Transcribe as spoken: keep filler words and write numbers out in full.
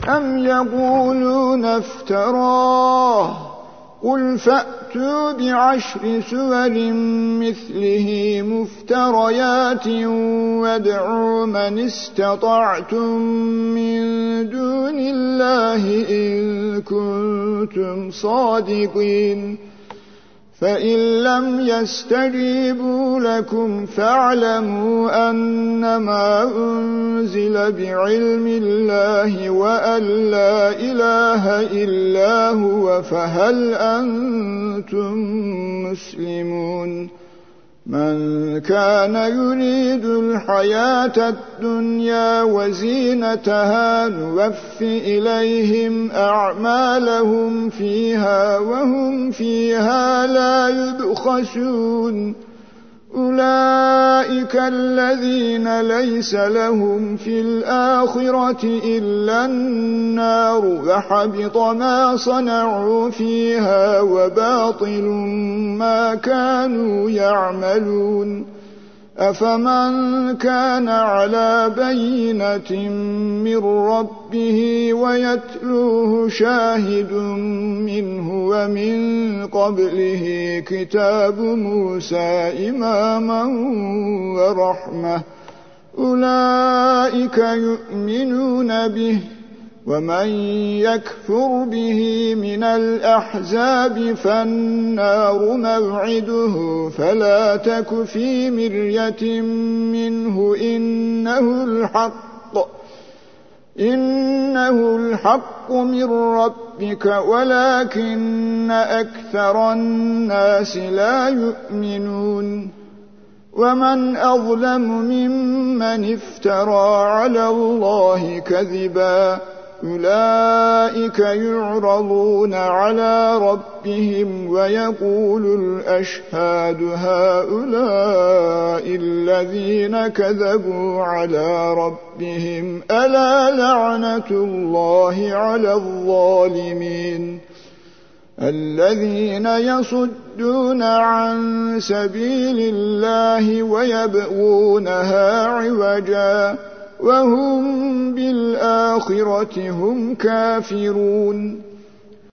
أم يقولون افتراه قل فأتوا بعشر سور مثله مفتريات وادعوا من استطعتم من دون الله إن كنتم صادقين فإن لم يستجيبوا لكم فاعلموا أنما أنزل بعلم الله وأن لا إله إلا هو فهل أنتم مسلمون من كان يريد الحياة الدنيا وزينتها نوف إليهم أعمالهم فيها وهم فيها لا يبخسون أولئك الذين ليس لهم في الآخرة إلا النار وحبط ما صنعوا فيها وباطل ما كانوا يعملون أفمن كان على بينة من ربه ويتلوه شاهد منه ومن قبله كتاب موسى إماما ورحمة أولئك يؤمنون به ومن يكفر به من الأحزاب فالنار موعده فلا تك في مرية منه إنه الحق إنه الحق من ربك ولكن أكثر الناس لا يؤمنون ومن أظلم ممن افترى على الله كذبا أولئك يعرضون على ربهم ويقول الأشهاد هؤلاء الذين كذبوا على ربهم ألا لعنة الله على الظالمين الذين يصدون عن سبيل الله ويبغونها عوجا وهم بالآخرة هم كافرون